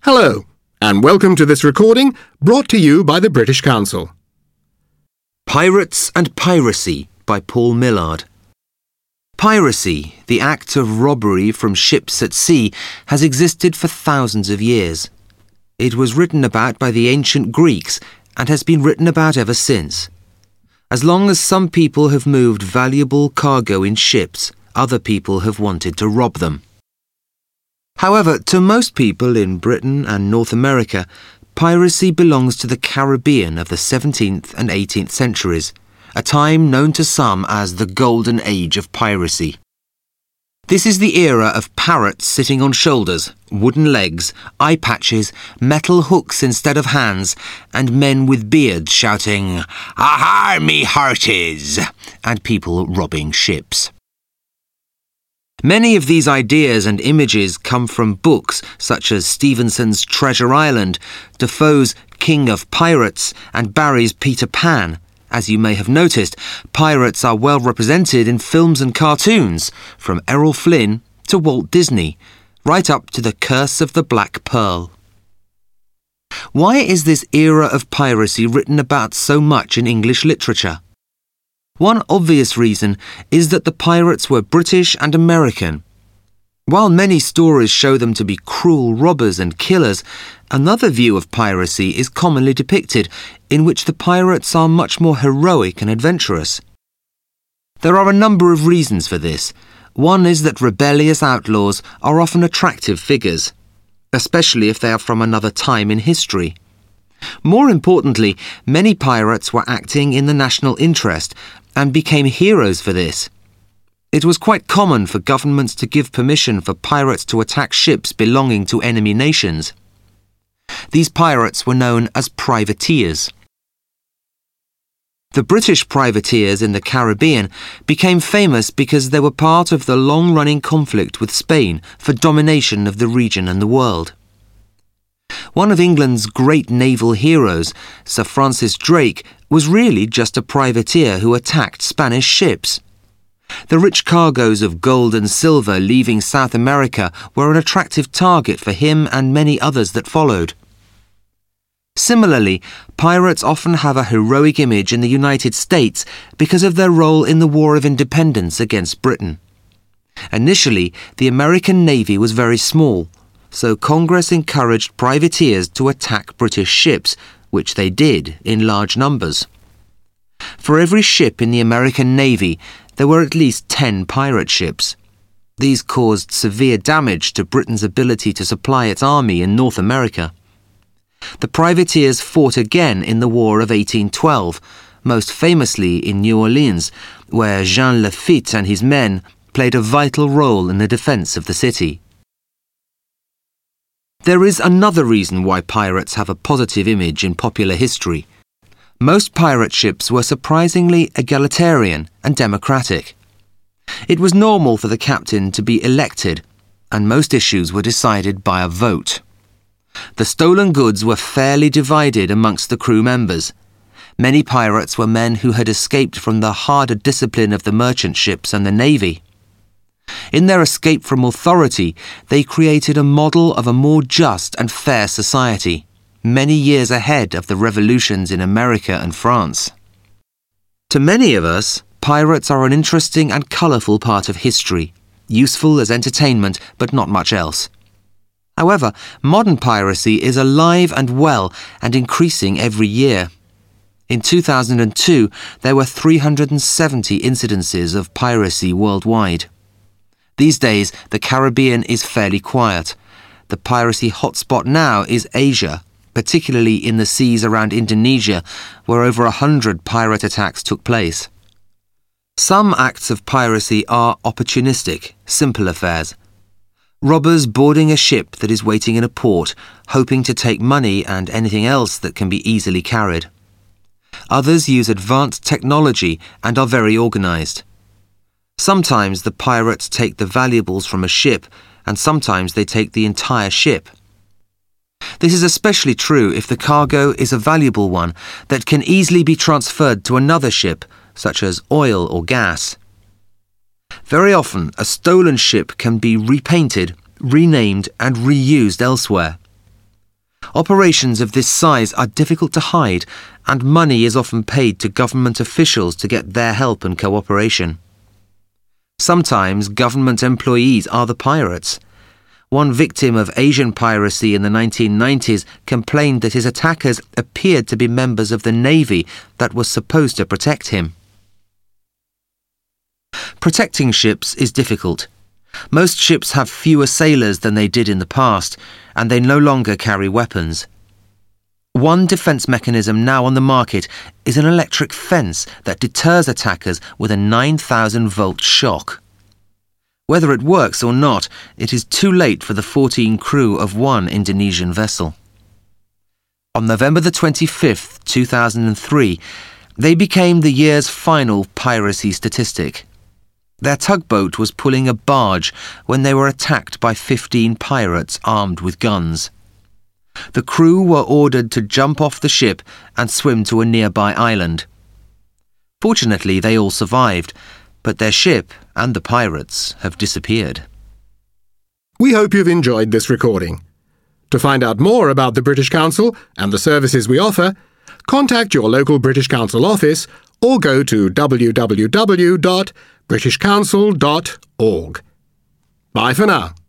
Hello, and welcome to this recording brought to you by the British Council. Pirates and Piracy by Paul Millard. Piracy, the act of robbery from ships at sea, has existed for thousands of years. It was written about by the ancient Greeks and has been written about ever since. As long as some people have moved valuable cargo in ships, other people have wanted to rob them. However, to most people in Britain and North America, piracy belongs to the Caribbean of the 17th and 18th centuries, a time known to some as the Golden Age of piracy. This is the era of parrots sitting on shoulders, wooden legs, eye patches, metal hooks instead of hands, and men with beards shouting, "Aha, me hearties!" and people robbing ships. Many of these ideas and images come from books such as Stevenson's Treasure Island, Defoe's King of Pirates, and Barrie's Peter Pan. As you may have noticed, pirates are well represented in films and cartoons, from Errol Flynn to Walt Disney, right up to The Curse of the Black Pearl. Why is this era of piracy written about so much in English literature? One obvious reason is that the pirates were British and American. While many stories show them to be cruel robbers and killers, another view of piracy is commonly depicted, in which the pirates are much more heroic and adventurous. There are a number of reasons for this. One is that rebellious outlaws are often attractive figures, especially if they are from another time in history. More importantly, many pirates were acting in the national interest and became heroes for this. It was quite common for governments to give permission for pirates to attack ships belonging to enemy nations. These pirates were known as privateers. The British privateers in the Caribbean became famous because they were part of the long-running conflict with Spain for domination of the region and the world. One of England's great naval heroes, Sir Francis Drake, was really just a privateer who attacked Spanish ships. The rich cargoes of gold and silver leaving South America were an attractive target for him and many others that followed. Similarly, pirates often have a heroic image in the United States because of their role in the War of Independence against Britain. Initially, the American Navy was very small, so Congress encouraged privateers to attack British ships, which they did in large numbers. For every ship in the American Navy, there were at least 10 pirate ships. These caused severe damage to Britain's ability to supply its army in North America. The privateers fought again in the War of 1812, most famously in New Orleans, where Jean Lafitte and his men played a vital role in the defense of the city. There is another reason why pirates have a positive image in popular history. Most pirate ships were surprisingly egalitarian and democratic. It was normal for the captain to be elected, and most issues were decided by a vote. The stolen goods were fairly divided amongst the crew members. Many pirates were men who had escaped from the harder discipline of the merchant ships and the navy. In their escape from authority, they created a model of a more just and fair society, many years ahead of the revolutions in America and France. To many of us, pirates are an interesting and colourful part of history, useful as entertainment, but not much else. However, modern piracy is alive and well and increasing every year. In 2002, there were 370 incidences of piracy worldwide. These days, the Caribbean is fairly quiet. The piracy hotspot now is Asia, particularly in the seas around Indonesia, where over 100 pirate attacks took place. Some acts of piracy are opportunistic, simple affairs. Robbers boarding a ship that is waiting in a port, hoping to take money and anything else that can be easily carried. Others use advanced technology and are very organised. Sometimes the pirates take the valuables from a ship, and sometimes they take the entire ship. This is especially true if the cargo is a valuable one that can easily be transferred to another ship, such as oil or gas. Very often, a stolen ship can be repainted, renamed and reused elsewhere. Operations of this size are difficult to hide, and money is often paid to government officials to get their help and cooperation. Sometimes government employees are the pirates. One victim of Asian piracy in the 1990s complained that his attackers appeared to be members of the Navy that was supposed to protect him. Protecting ships is difficult. Most ships have fewer sailors than they did in the past, and they no longer carry weapons. One defence mechanism now on the market is an electric fence that deters attackers with a 9,000-volt shock. Whether it works or not, it is too late for the 14 crew of one Indonesian vessel. On November the 25th, 2003, they became the year's final piracy statistic. Their tugboat was pulling a barge when they were attacked by 15 pirates armed with guns. The crew were ordered to jump off the ship and swim to a nearby island. Fortunately, they all survived, but their ship and the pirates have disappeared. We hope you've enjoyed this recording. To find out more about the British Council and the services we offer, contact your local British Council office or go to www.britishcouncil.org. Bye for now.